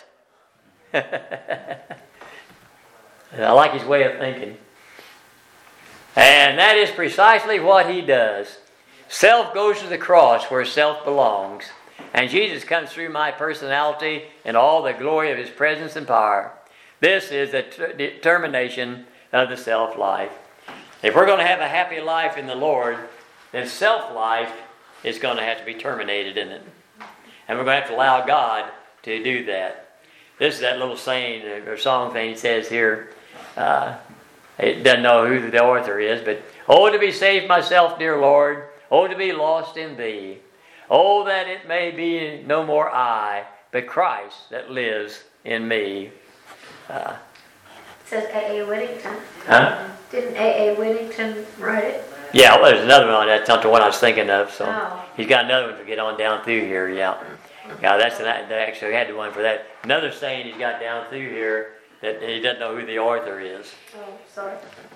I like his way of thinking. And that is precisely what he does. Self goes to the cross where self belongs. And Jesus comes through my personality in all the glory of his presence and power. This is the t- termination of the self-life. If we're going to have a happy life in the Lord, then self-life is going to have to be terminated in it. And we're going to have to allow God to do that. This is that little saying or song thing he says here. Uh, it doesn't know who the author is, but, oh, to be saved myself, dear Lord. Oh, to be lost in thee. Oh, that it may be no more I, but Christ that lives in me. Uh,
It says A A. Whittington.
huh?
Didn't A A. Whittington write it?
Yeah, well, there's another one. That's not the one I was thinking of. So
Oh.
he's got another one to get on down through here. Yeah, yeah. That's the, they actually had the one for that. Another saying he's got down through here that he doesn't know who the author is.
Oh, sorry.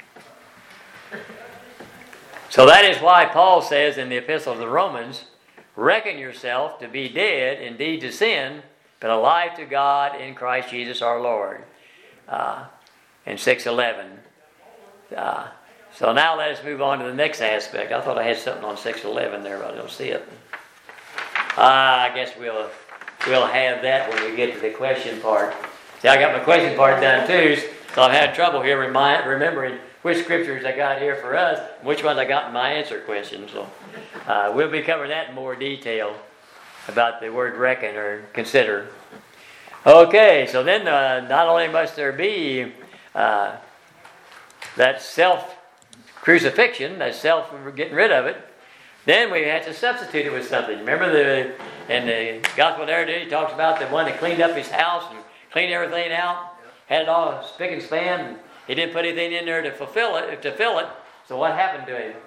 So that is why Paul says in the Epistle to the Romans, reckon yourself to be dead indeed to sin, but alive to God in Christ Jesus our Lord. Uh, in six eleven. Uh, so now let us move on to the next aspect. I thought I had something on six eleven there, but I don't see it. Uh, I guess we'll we'll have that when we get to the question part. See, I got my question part done too, so I've had trouble here remind, remembering which scriptures I got here for us, and which ones I got in my answer question. So uh, we'll be covering that in more detail about the word reckon or consider. Okay, so then uh, not only must there be uh, that self-crucifixion, that self getting rid of it, then we have to substitute it with something. Remember the in the Gospel narrative, he talks about the one that cleaned up his house and cleaned everything out, had it all spick and span, and he didn't put anything in there to fulfill it, to fill it. So what happened to him?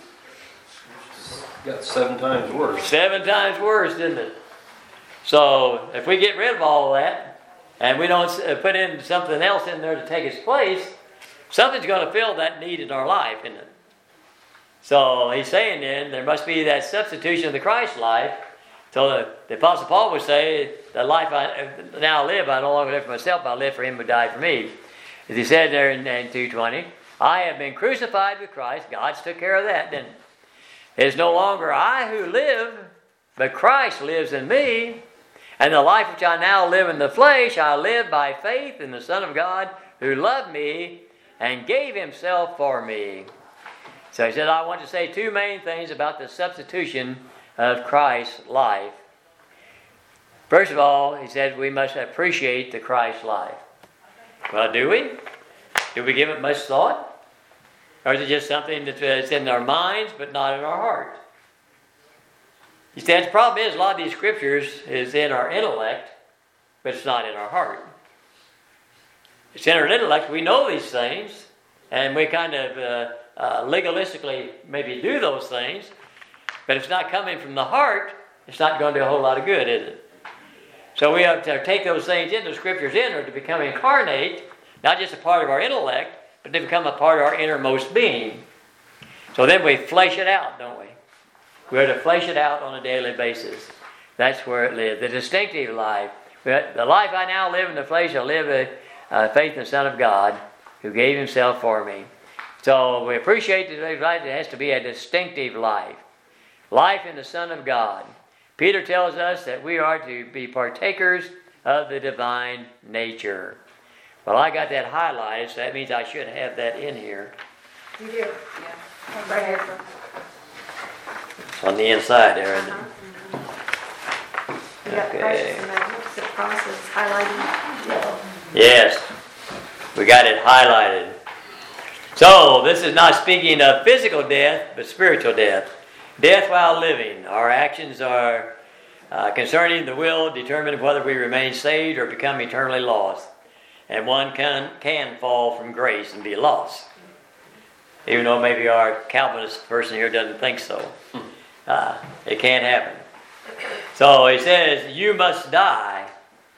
Got seven times worse.
Seven times worse, didn't it? So if we get rid of all of that, and we don't put in something else in there to take its place, something's going to fill that need in our life, isn't it? So he's saying then, there must be that substitution of the Christ life. So the, the Apostle Paul would say, the life I now live, I no longer live for myself, but I live for him who died for me. As he said there in, in two twenty, I have been crucified with Christ. God's took care of that, didn't it? It's no longer I who live, but Christ lives in me. And the life which I now live in the flesh, I live by faith in the Son of God who loved me and gave himself for me. So he said, I want to say two main things about the substitution of Christ's life. First of all, he said we must appreciate the Christ life. Well, do we? Do we give it much thought? Or is it just something that's in our minds but not in our heart? You see, the problem is a lot of these scriptures is in our intellect, but it's not in our heart. It's in our intellect. We know these things, and we kind of uh, uh, legalistically maybe do those things, but if it's not coming from the heart, it's not going to do a whole lot of good, is it? So we have to take those things in, those scriptures in, or to become incarnate, not just a part of our intellect, but to become a part of our innermost being. So then we flesh it out, don't we? We're to flesh it out on a daily basis. That's where it lives. The distinctive life. The life I now live in the flesh, I live with uh, faith in the Son of God who gave himself for me. So we appreciate that life. It has to be a distinctive life. Life in the Son of God. Peter tells us that we are to be partakers of the divine nature. Well, I got that highlighted, so that means I should have that in here.
You do.
Yeah.
Right here.
It's on the inside there, isn't it?
You got
Okay.
precious amendments, the process highlighting yellow.
Yes, we got it highlighted. So, this is not speaking of physical death, but spiritual death. Death while living. Our actions are uh, concerning the will determine whether we remain saved or become eternally lost. And one can, can fall from grace and be lost. Even though maybe our Calvinist person here doesn't think so. Uh, it can't happen. So he says, you must die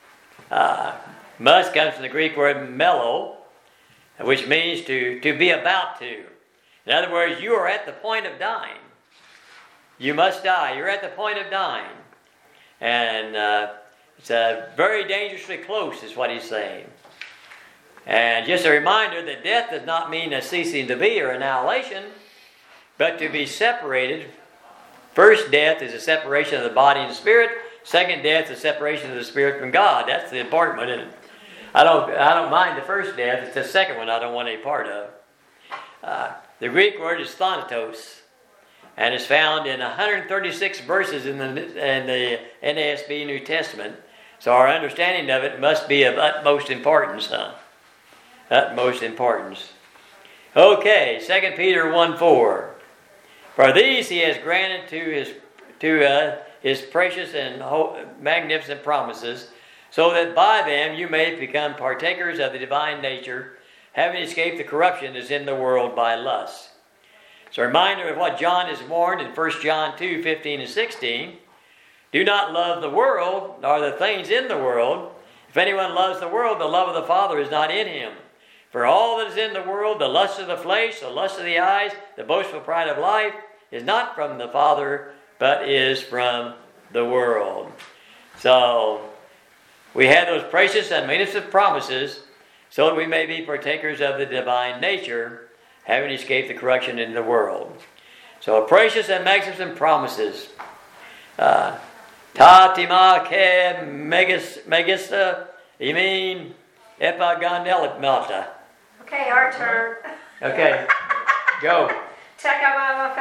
Uh, must comes from the Greek word mello, which means to, to be about to. In other words, you are at the point of dying. You must die. You're at the point of dying. And uh, it's uh, very dangerously close is what he's saying. And just a reminder that death does not mean a ceasing to be or annihilation, but to be separated. First death is a separation of the body and spirit. Second death is a separation of the spirit from God. That's the important one, isn't it? I don't, I don't mind the first death. It's the second one I don't want any part of. Uh, the Greek word is thanatos, and it's found in one hundred thirty-six verses in the, in the N A S B New Testament. So our understanding of it must be of utmost importance, huh? Utmost importance. Okay, Second Peter one four. For these he has granted to his to uh, his precious and magnificent promises, so that by them you may become partakers of the divine nature, having escaped the corruption that is in the world by lust. It's a reminder of what John has warned in First John two fifteen and sixteen. Do not love the world, nor the things in the world. If anyone loves the world, the love of the Father is not in him. For all that is in the world, the lust of the flesh, the lust of the eyes, the boastful pride of life, is not from the Father, but is from the world. So, we have those precious and magnificent promises, so that we may be partakers of the divine nature, having escaped the corruption in the world. So, precious and magnificent promises. Uh, Ta tima ke megista imin epagandelit malta.
Okay, our turn.
Okay, go.
Check out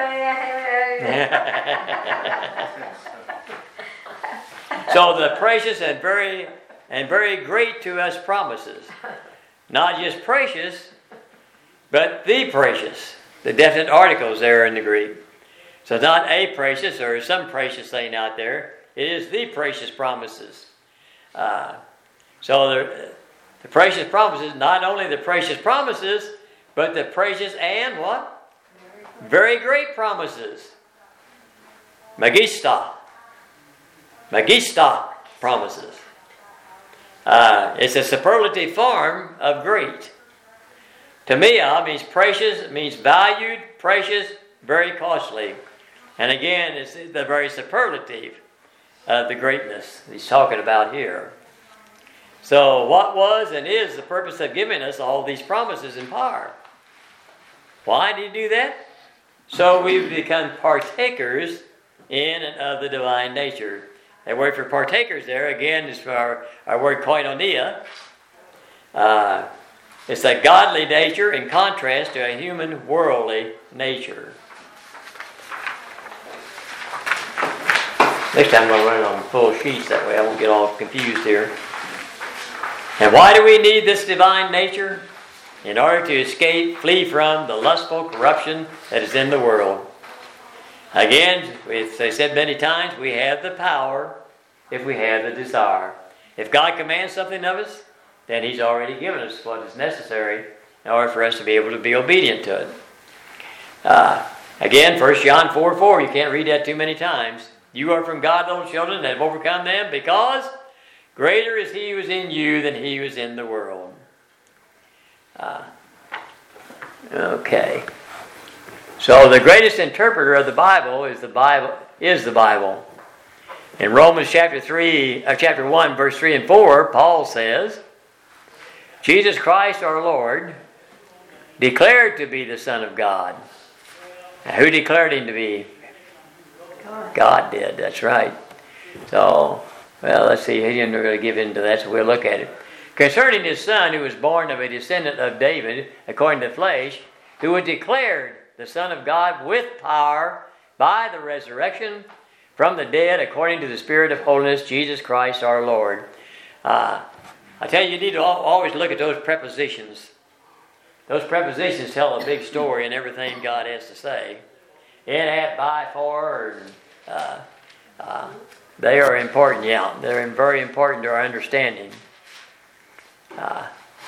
So the precious and very and very great to us promises. Not just precious, but the precious. The definite articles there in the Greek. So not a precious or some precious thing out there. It is the precious promises. Uh, so the, the precious promises, not only the precious promises, but the precious and what? Very great promises. Magista. Magista promises. Uh, it's a superlative form of great. Tamia means precious, it means valued, precious, very costly. And again, it's the very superlative of the greatness he's talking about here. So what was and is the purpose of giving us all these promises and power? Why did he do that? So we become partakers in and of the divine nature. That word for partakers there, again, is for our, our word koinonia. Uh, it's a godly nature in contrast to a human worldly nature. Next time I'm going to run it on full sheets, that way I won't get all confused here. And why do we need this divine nature? In order to escape, flee from the lustful corruption that is in the world. Again, as I said many times, we have the power if we have the desire. If God commands something of us, then He's already given us what is necessary in order for us to be able to be obedient to it. Uh, again, First John four four, you can't read that too many times. You are from God, little children, that have overcome them, because greater is He who is in you than he who is in the world. Uh, okay. So the greatest interpreter of the Bible is the Bible is the Bible. In Romans chapter three, uh, chapter one, verse three and four, Paul says, Jesus Christ our Lord, declared to be the Son of God. Now, who declared him to be?
God.
God did, that's right. So, well, let's see, he didn't really give into that, so we'll look at it. Concerning his Son, who was born of a descendant of David, according to the flesh, who was declared the Son of God with power by the resurrection from the dead, according to the Spirit of holiness, Jesus Christ our Lord. Uh, I tell you, you need to always look at those prepositions. Those prepositions tell a big story in everything God has to say. In, at, by, for, and, uh, uh, they are important, yeah. They're very important to our understanding. Uh,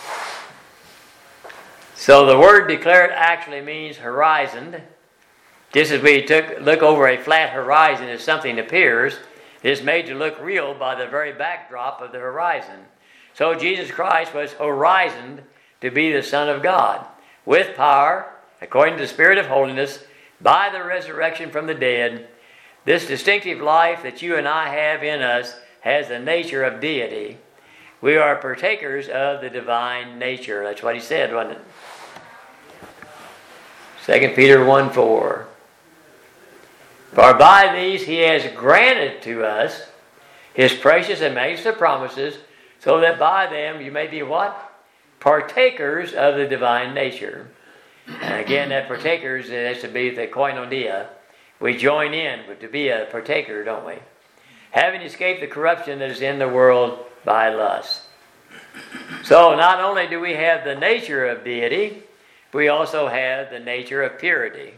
so the word declared actually means horizon. Just as we took look over a flat horizon as something appears, it is made to look real by the very backdrop of the horizon. So Jesus Christ was horizoned to be the Son of God, with power, according to the Spirit of holiness, by the resurrection from the dead. This distinctive life that you and I have in us has the nature of deity. We are partakers of the divine nature. That's what he said, wasn't it? Second Peter one four. For by these he has granted to us his precious and magnificent promises, so that by them you may be what? Partakers of the divine nature. And again, that partakers has to be the koinonia. We join in to be a partaker, don't we? Having escaped the corruption that is in the world by lust. So not only do we have the nature of deity, we also have the nature of purity.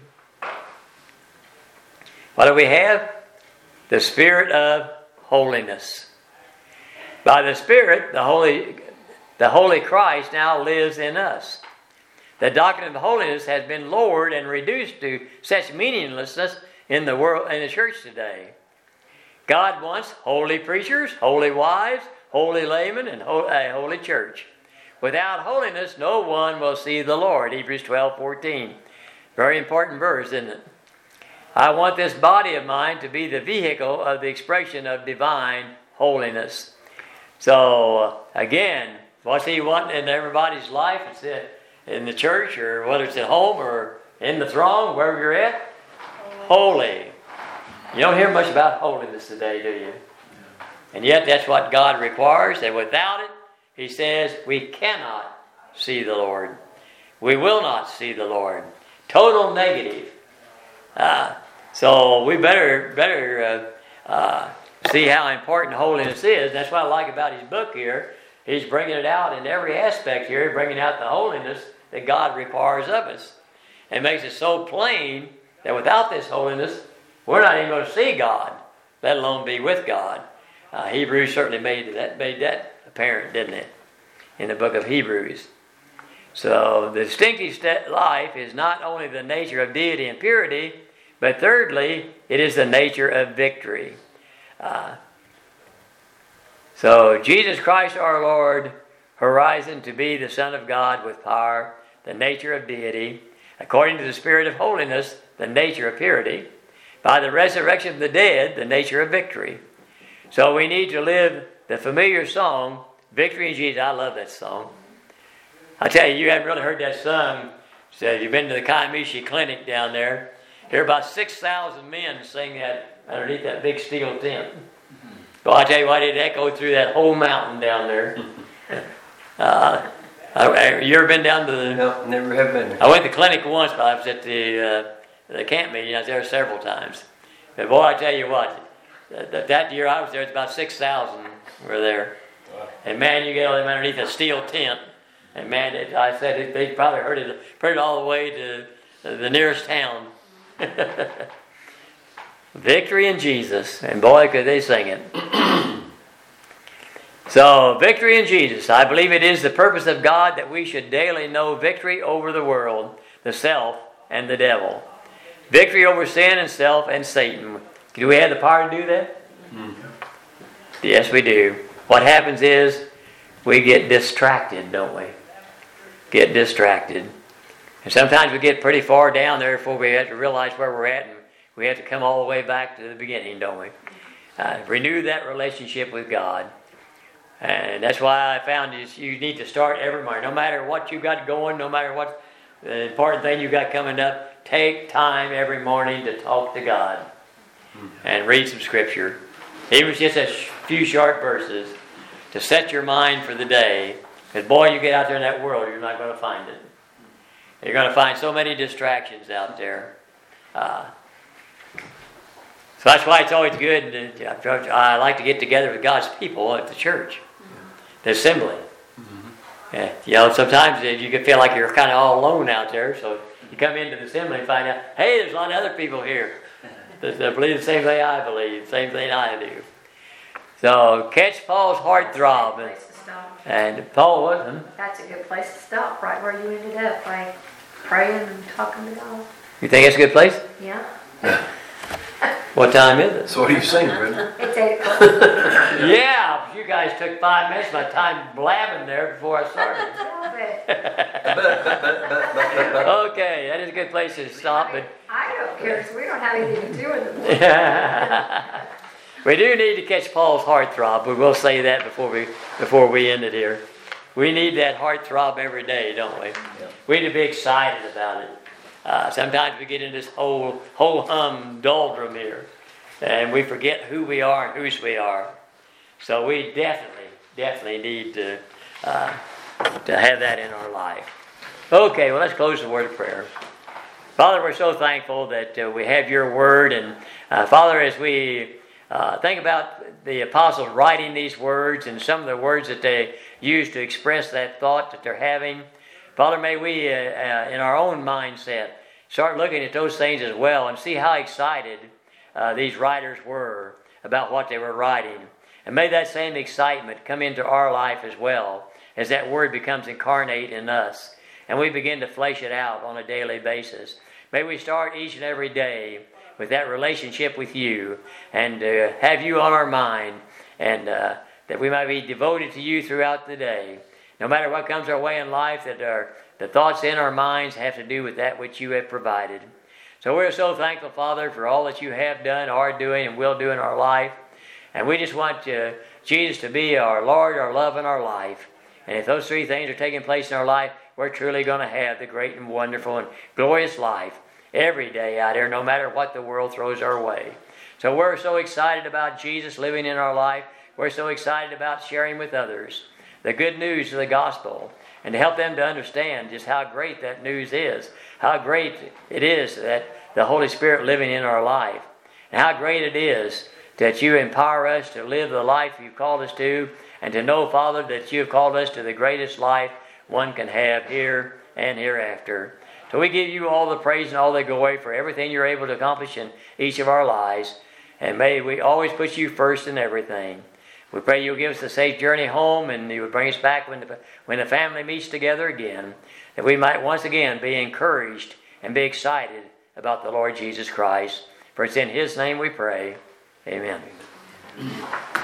What do we have? The Spirit of holiness. By the Spirit, the Holy, the Holy Christ now lives in us. The doctrine of holiness has been lowered and reduced to such meaninglessness in the world, in the church today. God wants holy preachers, holy wives, holy laymen, and a holy church. Without holiness, no one will see the Lord. Hebrews twelve fourteen. Very important verse, isn't it? I want this body of mine to be the vehicle of the expression of divine holiness. So, again, what's he wanting in everybody's life? It's in the church, or whether it's at home or in the throng, wherever you're at. Holy. You don't hear much about holiness today, do you? And yet that's what God requires, and without it, he says, we cannot see the Lord. We will not see the Lord. Total negative. Uh, so we better better uh, uh, see how important holiness is. That's what I like about his book here. He's bringing it out in every aspect here, bringing out the holiness that God requires of us. It makes it so plain that without this holiness, we're not even going to see God, let alone be with God. Uh, Hebrews certainly made that made that apparent, didn't it, in the book of Hebrews. So the distinctive life is not only the nature of deity and purity, but thirdly, it is the nature of victory. Uh, so Jesus Christ our Lord, horizon to be the Son of God with power, the nature of deity, according to the Spirit of holiness, the nature of purity, by the resurrection of the dead, the nature of victory. So we need to live the familiar song, Victory in Jesus. I love that song. I tell you, you haven't really heard that sung. So if you've been to the Kaimishi Clinic down there, there are about six thousand men sing that underneath that big steel tent. Well, I tell you what, it echoed through that whole mountain down there. Uh, I, you ever been down to the...
No, never have been.
I went to the clinic once, but I was at the, uh, the camp meeting. I was there several times. But boy, I tell you what, that, that year I was there, it's about six thousand were there. And man, you get all them underneath a steel tent. And man, it, I said it, they probably heard it, heard it all the way to the nearest town. Victory in Jesus. And boy, could they sing it. So, victory in Jesus. I believe it is the purpose of God that we should daily know victory over the world, the self, and the devil. Victory over sin and self and Satan. Do we have the power to do that? Mm-hmm. Yes, we do. What happens is we get distracted, don't we? Get distracted. And sometimes we get pretty far down there before we have to realize where we're at, and we have to come all the way back to the beginning, don't we? Uh, renew that relationship with God. And that's why I found is you need to start every morning. No matter what you got going, no matter what the important thing you got coming up, take time every morning to talk to God and read some scripture. Even if it's just a few short verses to set your mind for the day. Because boy, you get out there in that world, you're not going to find it. You're going to find so many distractions out there. Uh, so that's why it's always good. And I like to get together with God's people at the church, the assembly. Mm-hmm. Yeah, you know, sometimes you can feel like you're kind of all alone out there. So you come into the assembly and find out, hey, there's a lot of other people here that believe the same thing I believe, the same thing I do. So catch Paul's heartthrob. And, and Paul wasn't.
That's a good place to stop, right where you ended up, by praying and talking to God.
You think it's a good place?
Yeah.
What time is it?
So what are you saying, Brenda?
It's eight o'clock.
Yeah, you you guys took five minutes of my time blabbing there before I started.
But
But, but, but, but, but, but, but.
Okay, that is a good place to stop, but
I don't care, because we don't have anything to do with it.
we do need to catch Paul's heartthrob. We will say that before we before we end it here. We need that heartthrob every day, don't we?
Yeah.
We need to be excited about it. Uh, sometimes we get in this whole whole hum doldrum here, and we forget who we are and whose we are. So we definitely, definitely need to uh, to have that in our life. Okay, well, let's close the word of prayer. Father, we're so thankful that uh, we have your word, and uh, Father, as we uh, think about the apostles writing these words and some of the words that they use to express that thought that they're having, Father, may we, uh, uh, in our own mindset, start looking at those things as well and see how excited uh, these writers were about what they were writing. And may that same excitement come into our life as well as that word becomes incarnate in us and we begin to flesh it out on a daily basis. May we start each and every day with that relationship with you and uh, have you on our mind, and uh, that we might be devoted to you throughout the day. No matter what comes our way in life, that our, the thoughts in our minds have to do with that which you have provided. So we're so thankful, Father, for all that you have done, are doing, and will do in our life. And we just want uh, Jesus to be our Lord, our love, and our life. And if those three things are taking place in our life, we're truly going to have the great and wonderful and glorious life every day out here, no matter what the world throws our way. So we're so excited about Jesus living in our life. We're so excited about sharing with others the good news of the gospel, and to help them to understand just how great that news is, how great it is that the Holy Spirit living in our life, and how great it is that you empower us to live the life you've called us to, and to know, Father, that you've called us to the greatest life one can have here and hereafter. So we give you all the praise and all the glory for everything you're able to accomplish in each of our lives. And may we always put you first in everything. We pray you'll give us a safe journey home, and you will bring us back when the, when the family meets together again, that we might once again be encouraged and be excited about the Lord Jesus Christ. For it's in his name we pray. Amen.